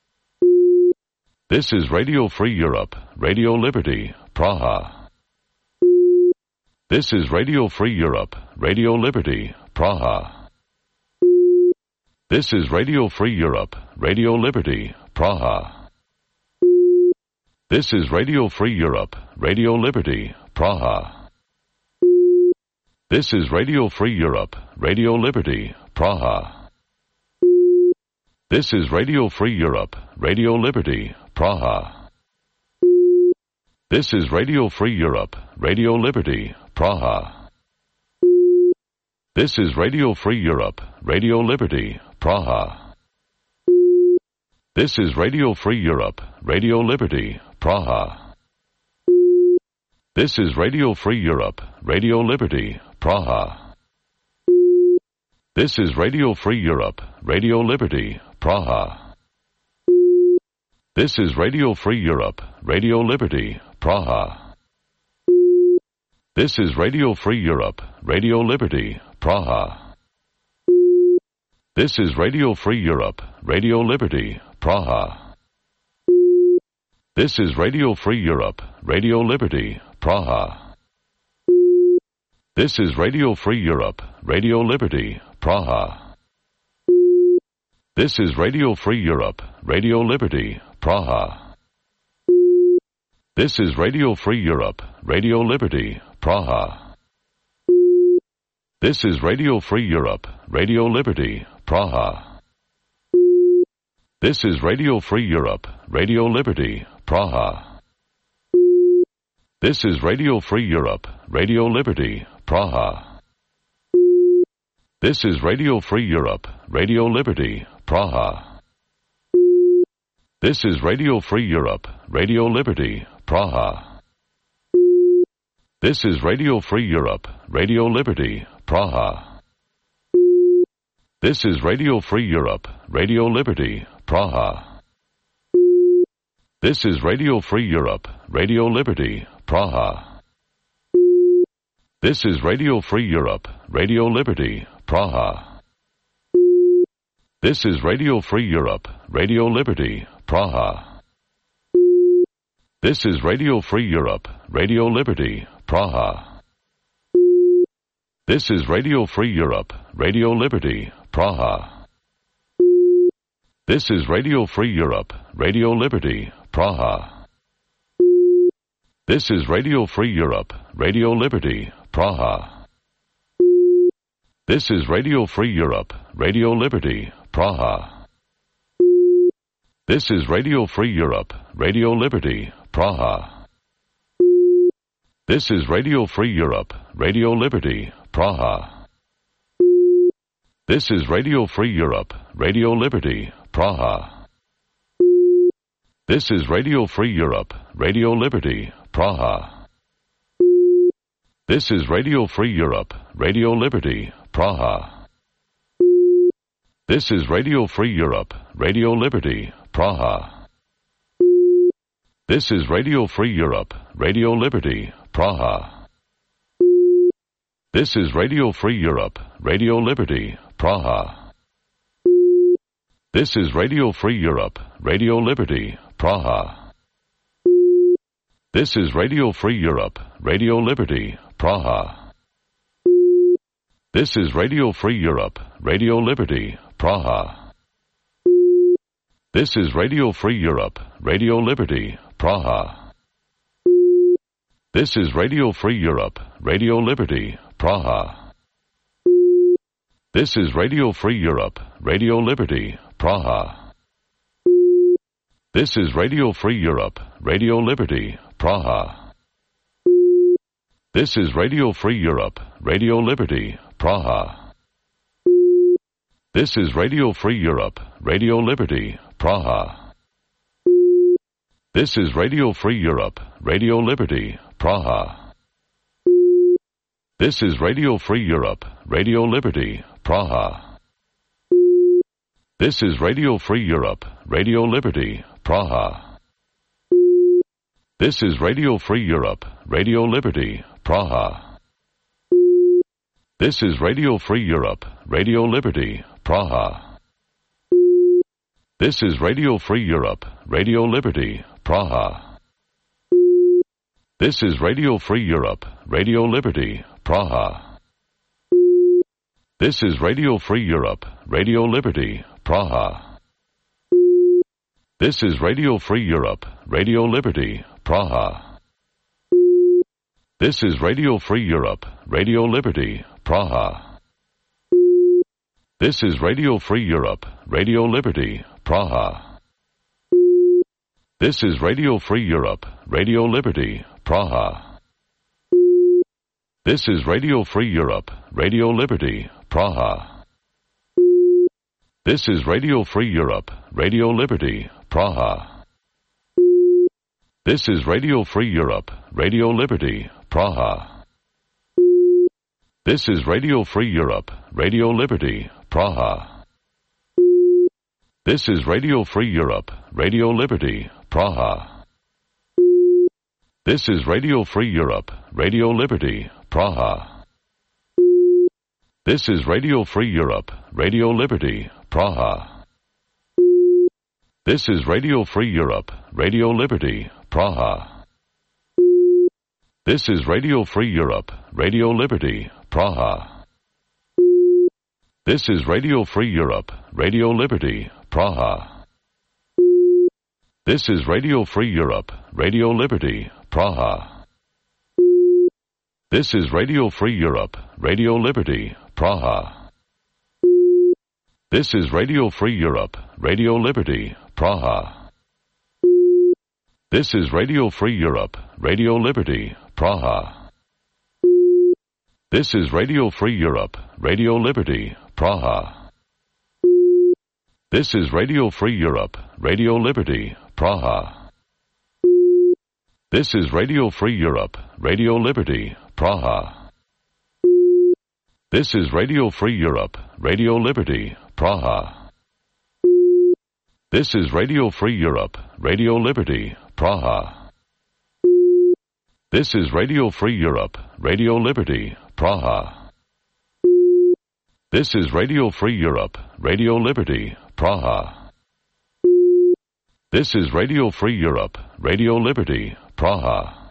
Speaker 1: This is Radio Free Europe, Radio Liberty, Praha. This is Radio Free Europe, Radio Liberty, Praha. This is Radio Free Europe, Radio Liberty, Praha. This is Radio Free Europe, Radio Liberty, Praha. This is Radio Free Europe, Radio Liberty, Praha. This is Radio Free Europe, Radio Liberty, Praha. This is Radio Free Europe, Radio Liberty, Praha. This is Radio Free Europe, Radio Liberty, Praha. This is Radio Free Europe, Radio Liberty, Praha. This is Radio Free Europe, Radio Liberty, Praha. This is Radio Free Europe, Radio Liberty, Praha. This is Radio Free Europe, Radio Liberty, Praha. This is Radio Free Europe, Radio Liberty, Praha. This is Radio Free Europe, Radio Liberty, Praha. This is Radio Free Europe, Radio Liberty, Praha. This is Radio Free Europe, Radio Liberty, Praha. This is Radio Free Europe, Radio Liberty, Praha. This is Radio Free Europe, Radio Liberty, Praha. This is Radio Free Europe, Radio Liberty, Praha. This is Radio Free Europe, Radio Liberty, Praha. This is Radio Free Europe, Radio Liberty, Praha. This is Radio Free Europe, Radio Liberty, Praha. This is Radio Free Europe, Radio Liberty, Praha. This is Radio Free Europe, Radio Liberty, Praha. This is Radio Free Europe, Radio Liberty, Praha. This is Radio Free Europe, Radio Liberty, Praha. This is Radio Free Europe, Radio Liberty, Praha. This is Radio Free Europe, Radio Liberty, Praha. This is Radio Free Europe, Radio Liberty, Praha. This is Radio Free Europe, Radio Liberty, Praha. This is Radio Free Europe, Radio Liberty, Praha. This is Radio Free Europe, Radio Liberty, Praha. This is Radio Free Europe, Radio Liberty, Praha. This is Radio Free Europe, Radio Liberty, Praha. This is Radio Free Europe, Radio Liberty, Praha. This is Radio Free Europe, Radio Liberty, Praha. This is Radio Free Europe, Radio Liberty, Praha. This is Radio Free Europe, Radio Liberty, Praha. This is Radio Free Europe, Radio Liberty, Praha. This is Radio Free Europe, Radio Liberty, Praha. This is Radio Free Europe, Radio Liberty, Praha. This is Radio Free Europe, Radio Liberty, Praha. This is Radio Free Europe, Radio Liberty, Praha. This is Radio Free Europe, Radio Liberty, Praha. This is Radio Free Europe, Radio Liberty, Praha. This is Radio Free Europe, Radio Liberty, Praha. This is Radio Free Europe, Radio Liberty, Praha. This is Radio Free Europe, Radio Liberty, Praha. This is Radio Free Europe, Radio Liberty, Praha. This is Radio Free Europe, Radio Liberty, Praha. This is Radio Free Europe, Radio Liberty, Praha. This is Radio Free Europe, Radio Liberty, Praha. This is Radio Free Europe, Radio Liberty, Praha. This is Radio Free Europe, Radio Liberty, Praha. This is Radio Free Europe, Radio Liberty, Praha. This is Radio Free Europe, Radio Liberty, Praha. This is Radio Free Europe, Radio Liberty, Praha. This is Radio Free Europe, Radio Liberty, Praha. This is Radio Free Europe, Radio Liberty, Praha. This is Radio Free Europe, Radio Liberty, Praha. This is Radio Free Europe, Radio Liberty, Praha. This is Radio Free Europe, Radio Liberty, Praha. This is Radio Free Europe, Radio Liberty, Praha. This is Radio Free Europe, Radio Liberty, Praha. This is Radio Free Europe, Radio Liberty, Praha. This is Radio Free Europe, Radio Liberty, Praha. This is Radio Free Europe, Radio Liberty, Praha. This is Radio Free Europe, Radio Liberty, Praha. This is Radio Free Europe, Radio Liberty, Praha. This is Radio Free Europe, Radio Liberty, Praha. This is Radio Free Europe, Radio Liberty, Praha. This is Radio Free Europe, Radio Liberty, Praha. This is Radio Free Europe, Radio Liberty, Praha. This is Radio Free Europe, Radio Liberty, Praha. This is Radio Free Europe, Radio Liberty, Praha. This is Radio Free Europe, Radio Liberty, Praha. This is Radio Free Europe, Radio Liberty, Praha. This is Radio Free Europe, Radio Liberty, Praha. This is Radio Free Europe, Radio Liberty, Praha. This is Radio Free Europe, Radio Liberty, Praha. This is Radio Free Europe, Radio Liberty, Praha. This is Radio Free Europe, Radio Liberty, Praha. This is Radio Free Europe, Radio Liberty, Praha. This is Radio Free Europe, Radio Liberty, Praha.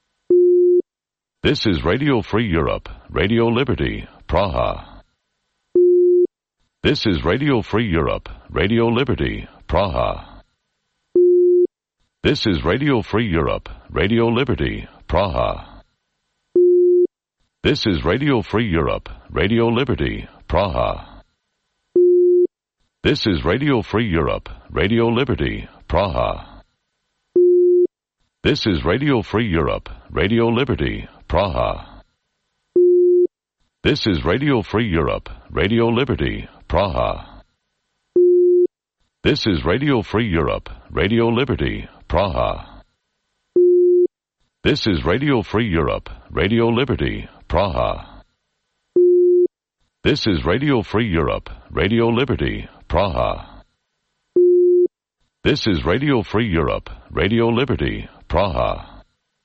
Speaker 1: This is Radio Free Europe, Radio Liberty, Praha. This is Radio Free Europe, Radio Liberty, Praha. This is Radio Free Europe, Radio Liberty, Praha. This is Radio Free Europe, Radio Liberty, Praha. This is Radio Free Europe, Radio Liberty, Praha. This is Radio Free Europe, Radio Liberty, Praha. This is Radio Free Europe, Radio Liberty, Praha. This is Radio Free Europe, Radio Liberty, Praha. This is Radio Free Europe, Radio Liberty, Praha. This is Radio Free Europe, Radio Liberty, Praha. This is Radio Free Europe, Radio Liberty, Praha.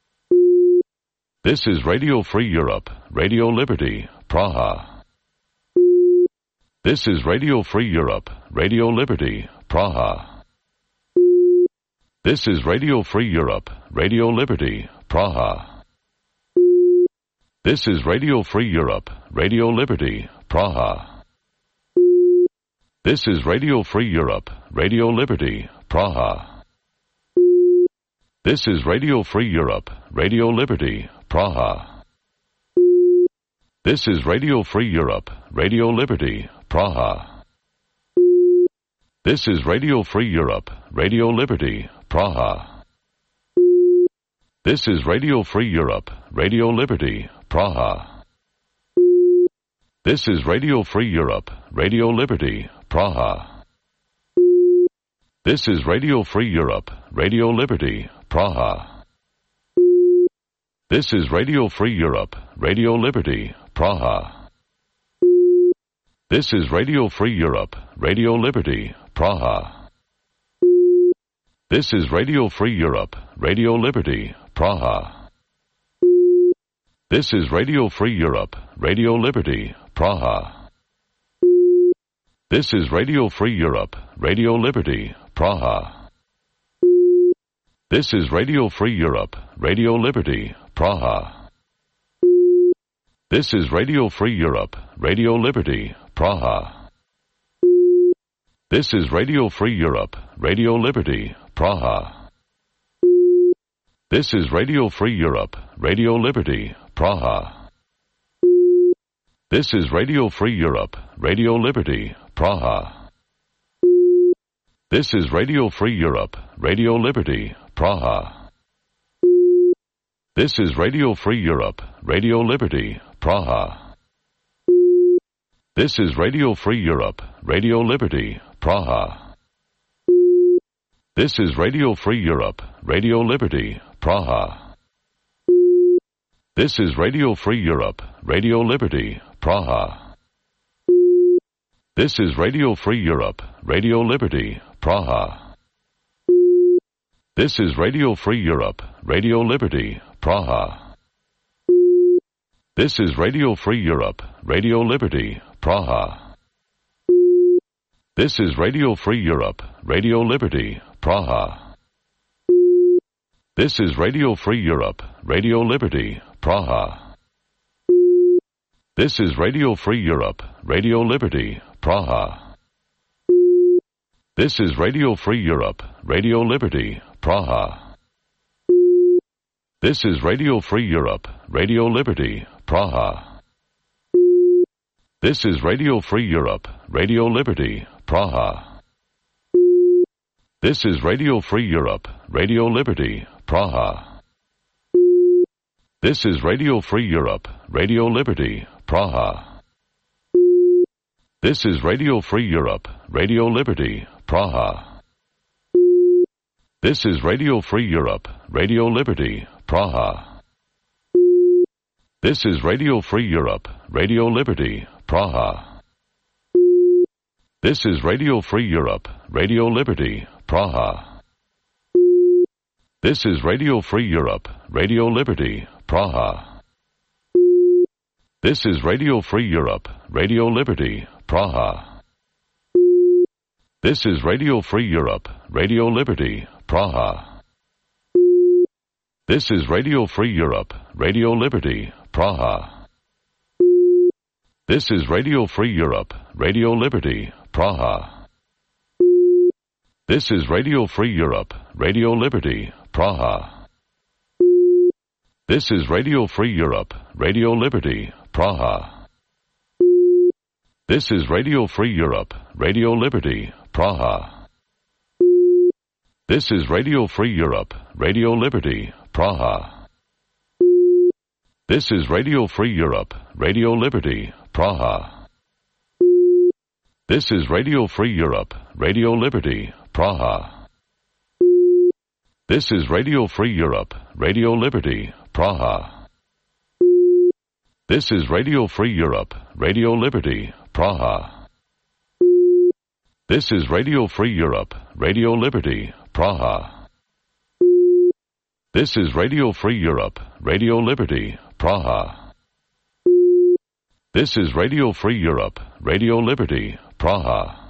Speaker 1: This is Radio Free Europe, Radio Liberty, Praha. This is Radio Free Europe, Radio Liberty, Praha. This is Radio Free Europe, Radio Liberty, Praha. This is Radio Free Europe, Radio Liberty, Praha. This is Radio Free Europe, Radio Liberty, Praha. This is Radio Free Europe, Radio Liberty, Praha. This is Radio Free Europe, Radio Liberty, Praha. This is Radio Free Europe, Radio Liberty, Praha. This is Radio Free Europe, Radio Liberty, Praha. This is Radio Free Europe, Radio Liberty, Praha. This is Radio Free Europe, Radio Liberty, Praha. This is Radio Free Europe, Radio Liberty, Praha. This is Radio Free Europe, Radio Liberty, Praha. This is Radio Free Europe, Radio Liberty, Praha. This is Radio Free Europe, Radio Liberty, Praha. This is Radio Free Europe, Radio Liberty, Praha. This is Radio Free Europe, Radio Liberty, Praha. This is Radio Free Europe, Radio Liberty, Praha. This is Radio Free Europe, Radio Liberty, Praha. This is Radio Free Europe, Radio Liberty, Praha. This is Radio Free Europe, Radio Liberty, Praha. This is Radio Free Europe, Radio Liberty, Praha. This is Radio Free Europe, Radio Liberty, Praha. This is Radio Free Europe, Radio Liberty, Praha. This is Radio Free Europe, Radio Liberty, Praha. This is Radio Free Europe, Radio Liberty, Praha. This is Radio Free Europe, Radio Liberty, Praha. This is Radio Free Europe, Radio Liberty, Praha. This is Radio Free Europe, Radio Liberty, Praha. This is Radio Free Europe, Radio Liberty, Praha. This is Radio Free Europe, Radio Liberty, Praha. This is Radio Free Europe, Radio Liberty, Praha. This is Radio Free Europe, Radio Liberty, Praha. This is Radio Free Europe, Radio Liberty, Praha. This is Radio Free Europe, Radio Liberty, Praha. This is Radio Free Europe, Radio Liberty, Praha. This is Radio Free Europe, Radio Liberty, Praha. This is Radio Free Europe, Radio Liberty, Praha. This is Radio Free Europe, Radio Liberty, Praha. This is Radio Free Europe, Radio Liberty, Praha. This is Radio Free Europe, Radio Liberty, Praha. This is Radio Free Europe, Radio Liberty, Praha. This is Radio Free Europe, Radio Liberty, Praha. This is Radio Free Europe, Radio Liberty, Praha. This is Radio Free Europe, Radio Liberty, Praha. This is Radio Free Europe, Radio Liberty, Praha. This is Radio Free Europe, Radio Liberty, Praha. This is Radio Free Europe, Radio Liberty, Praha. This is Radio Free Europe, Radio Liberty, Praha. This is Radio Free Europe, Radio Liberty, Praha. This is Radio Free Europe, Radio Liberty, Praha. This is Radio Free Europe, Radio Liberty, Praha. This is Radio Free Europe, Radio Liberty, Praha. This is Radio Free Europe, Radio Liberty, Praha. This is Radio Free Europe, Radio Liberty, Praha. This is Radio Free Europe, Radio Liberty, Praha. This is Radio Free Europe, Radio Liberty, Praha.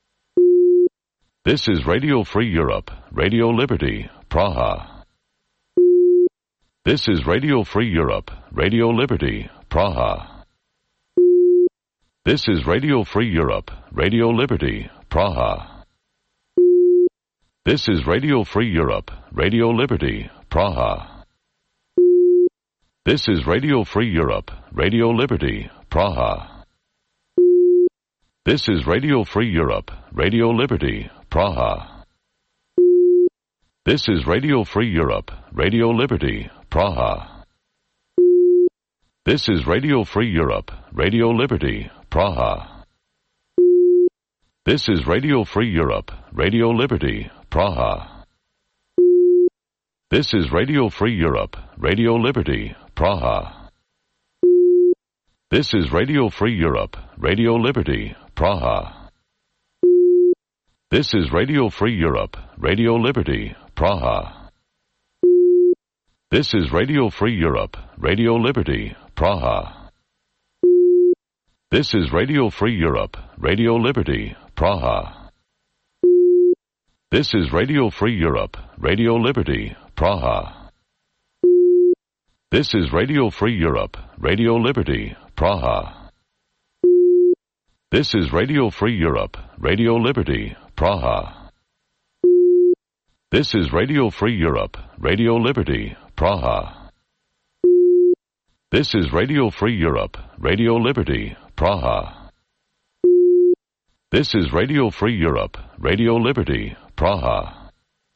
Speaker 1: This is Radio Free Europe, Radio Liberty, Praha. This is Radio Free Europe, Radio Liberty, Praha. This is Radio Free Europe, Radio Liberty, Praha. This is Radio Free Europe, Radio Liberty, Praha. This is Radio Free Europe, Radio Liberty, Praha. This is Radio Free Europe, Radio Liberty, Praha. This is Radio Free Europe, Radio Liberty, Praha. This is Radio Free Europe, Radio Liberty, Praha. This is Radio Free Europe, Radio Liberty, Praha. This is Radio Free Europe, Radio Liberty, Praha. This is Radio Free Europe, Radio Liberty, Praha. This is Radio Free Europe, Radio Liberty, Praha. This is Radio Free Europe, Radio Liberty, Praha. This is Radio Free Europe, Radio Liberty, Praha. This is Radio Free Europe, Radio Liberty, Praha. This is Radio Free Europe, Radio Liberty, Praha. This is Radio Free Europe, Radio Liberty, Praha. This is Radio Free Europe, Radio Liberty, Praha. This is Radio Free Europe, Radio Liberty, Praha. This is Radio Free Europe, Radio Liberty, Praha.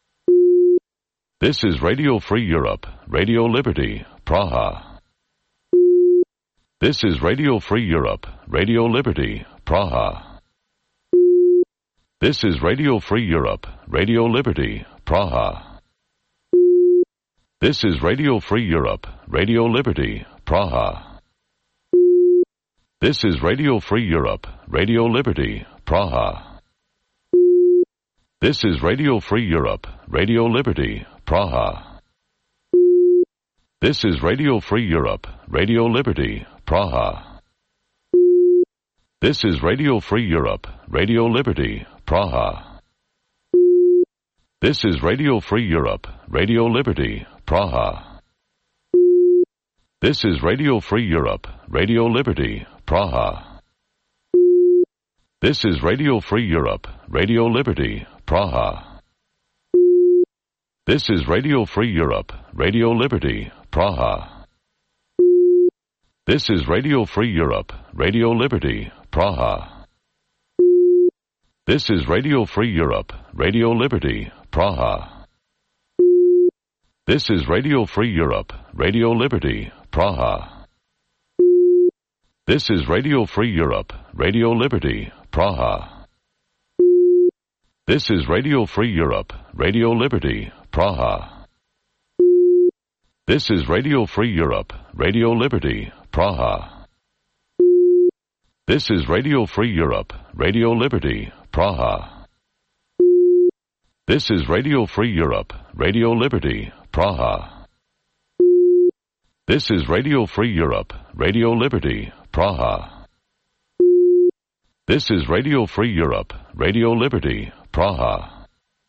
Speaker 1: This is Radio Free Europe, Radio Liberty, Praha. This is Radio Free Europe, Radio Liberty, Praha. This is Radio Free Europe, Radio Liberty, Praha. This is Radio Free Europe, Radio Liberty, Praha. This is Radio Free Europe, Radio Liberty, Praha. This is Radio Free Europe, Radio Liberty, Praha. This is Radio Free Europe, Radio Liberty, Praha. This is Radio Free Europe, Radio Liberty, Praha. This is Radio Free Europe, Radio Liberty, Praha. This is Radio Free Europe, Radio Liberty, Praha. This is Radio Free Europe, Radio Liberty, Praha. This is Radio Free Europe, Radio Liberty, Praha. This is Radio Free Europe, Radio Liberty, Praha. This is Radio Free Europe, Radio Liberty, Praha. This is Radio Free Europe, Radio Liberty, Praha. This is Radio Free Europe, Radio Liberty, Praha. This is Radio Free Europe, Radio Liberty, Praha. This is Radio Free Europe, Radio Liberty, Praha. This is Radio Free Europe, Radio Liberty, Praha. This is Radio Free Europe, Radio Liberty, Praha. This is Radio Free Europe, Radio Liberty, Praha. This is Radio Free Europe, Radio Liberty, Praha.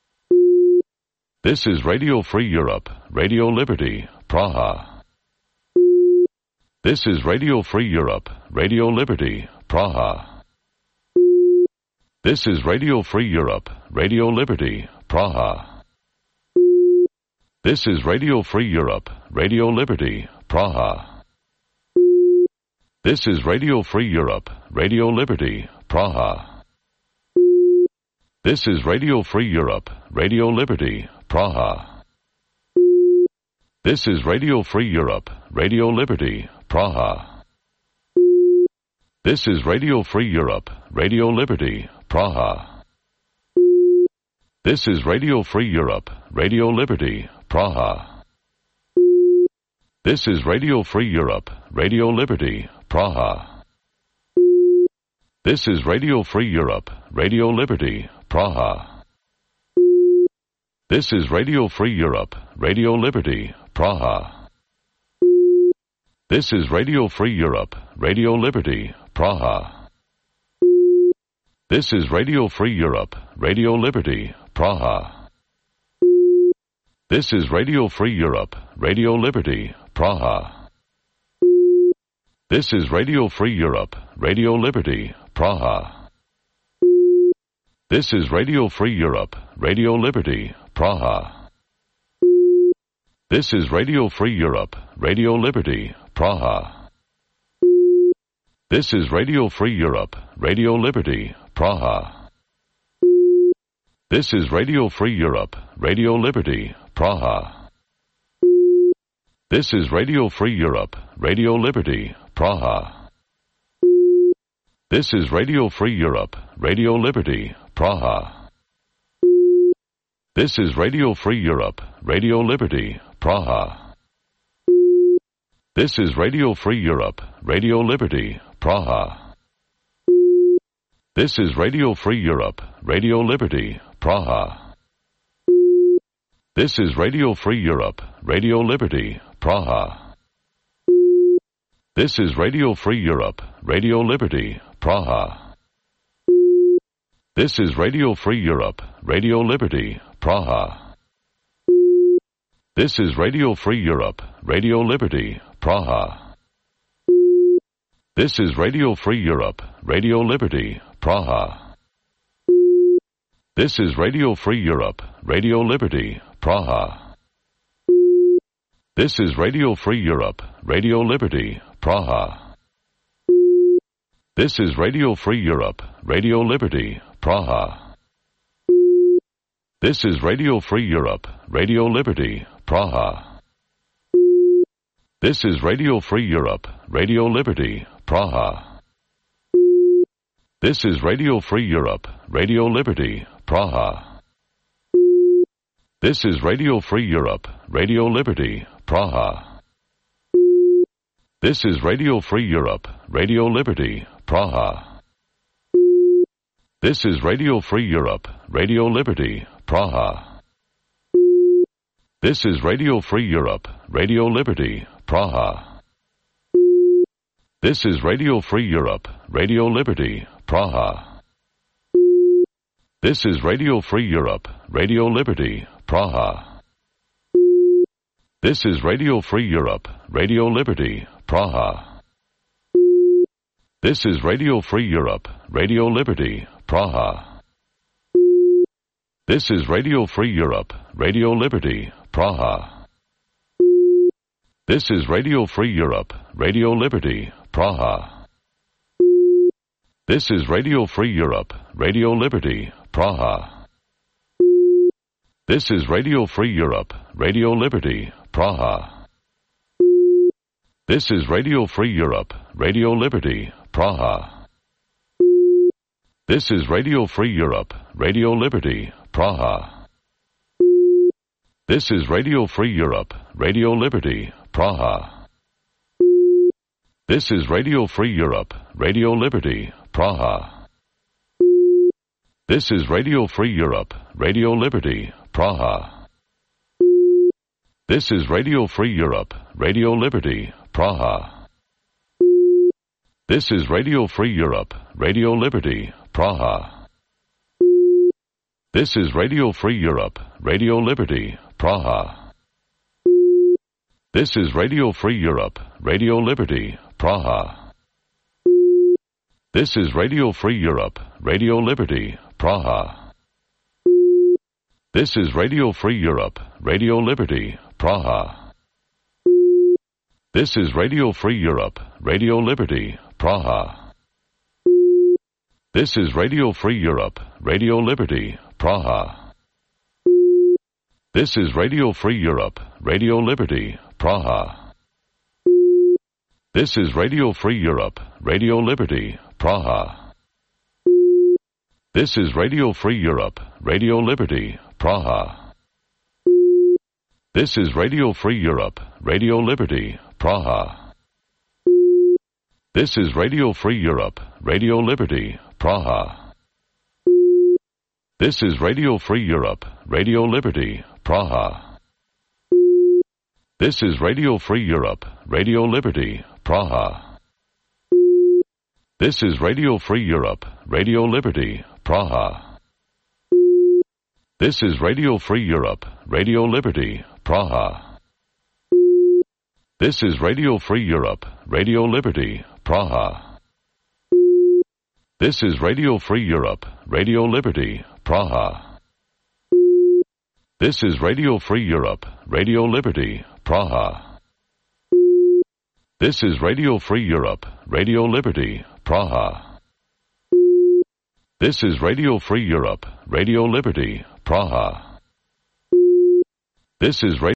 Speaker 1: This is Radio Free Europe, Radio Liberty, Praha. This is Radio Free Europe, Radio Liberty, Praha. This is Radio Free Europe, Radio Liberty, Praha. This is Radio Free Europe, Radio Liberty, Praha. This is Radio Free Europe, Radio Liberty, Praha. This is Radio Free Europe, Radio Liberty, Praha. This is Radio Free Europe, Radio Liberty, Praha. This is Radio Free Europe, Radio Liberty, Praha. This is Radio Free Europe, Radio Liberty, Praha. This is Radio Free Europe, Radio Liberty, Praha. This is Radio Free Europe, Radio Liberty, Praha. This is Radio Free Europe, Radio Liberty, Praha. This is Radio Free Europe, Radio Liberty, Praha. This is Radio Free Europe, Radio Liberty, Praha. This is Radio Free Europe, Radio Liberty, Praha. This is Radio Free Europe, Radio Liberty, Praha. This is Radio Free Europe, Radio Liberty, Praha. This is Radio Free Europe, Radio Liberty, Praha. This is Radio Free Europe, Radio Liberty, Praha. This is Radio Free Europe, Radio Liberty, Praha. This is Radio Free Europe, Radio Liberty, Praha. This is Radio Free Europe, Radio Liberty, Praha. This is Radio Free Europe, Radio Liberty, Praha. This is Radio Free Europe, Radio Liberty, Praha. This is Radio Free Europe, Radio Liberty, Praha. This is Radio Free Europe, Radio Liberty, Praha. This is Radio Free Europe, Radio Liberty, Praha. This is Radio Free Europe, Radio Liberty, Praha. This is Radio Free Europe, Radio Liberty, Praha. This is Radio Free Europe, Radio Liberty, Praha. This is Radio Free Europe, Radio Liberty, Praha. This is Radio Free Europe, Radio Liberty, Praha. This is Radio Free Europe, Radio Liberty, Praha. This is Radio Free Europe, Radio Liberty, Praha. This is Radio Free Europe, Radio Liberty, Praha. This is Radio Free Europe, Radio Liberty, Praha. This is Radio Free Europe, Radio Liberty, Praha. This is Radio Free Europe, Radio Liberty, Praha. This is Radio Free Europe, Radio Liberty, Praha. This is Radio Free Europe, Radio Liberty, Praha. This is Radio Free Europe, Radio Liberty, Praha. This is Radio Free Europe, Radio Liberty, Praha. This is Radio Free Europe, Radio Liberty, Praha. This is Radio Free Europe, Radio Liberty, Praha. This is Radio Free Europe, Radio Liberty, Praha. This is Radio Free Europe, Radio Liberty, Praha. This is Radio Free Europe, Radio Liberty, Praha. This is Radio Free Europe, Radio Liberty, Praha. This is Radio Free Europe, Radio Liberty, Praha. This is Radio Free Europe, Radio Liberty, Praha. This is Radio Free Europe, Radio Liberty, Praha. This is Radio Free Europe, Radio Liberty, Praha. This is Radio Free Europe, Radio Liberty, Praha. This is Radio Free Europe, Radio Liberty, Praha. This is Radio Free Europe, Radio Liberty, Praha. This is Radio Free Europe, Radio Liberty, Praha. This is Radio Free Europe, Radio Liberty, Praha. This is Radio Free Europe, Radio Liberty, Praha. This is Radio Free Europe, Radio Liberty, Praha. This is Radio Free Europe, Radio Liberty, Praha. This is Radio Free Europe, Radio Liberty, Praha. This is Radio Free Europe, Radio Liberty, Praha. This is Radio Free Europe, Radio Liberty, Praha. This is Radio Free Europe, Radio Liberty, Praha. This is Radio Free Europe, Radio Liberty, Praha. This is Radio Free Europe, Radio Liberty, Praha. This is Radio Free Europe, Radio Liberty, Praha. This is Radio Free Europe, Radio Liberty, Praha. This is Radio Free Europe, Radio Liberty, Praha. This is Radio Free Europe, Radio Liberty, Praha. This is Radio Free Europe, Radio Liberty, Praha. This is Radio Free Europe, Radio Liberty, Praha. This is Radio Free Europe, Radio Liberty, Praha. This is Radio Free Europe, Radio Liberty, Praha. This is Radio Free Europe, Radio Liberty, Praha. This is Radio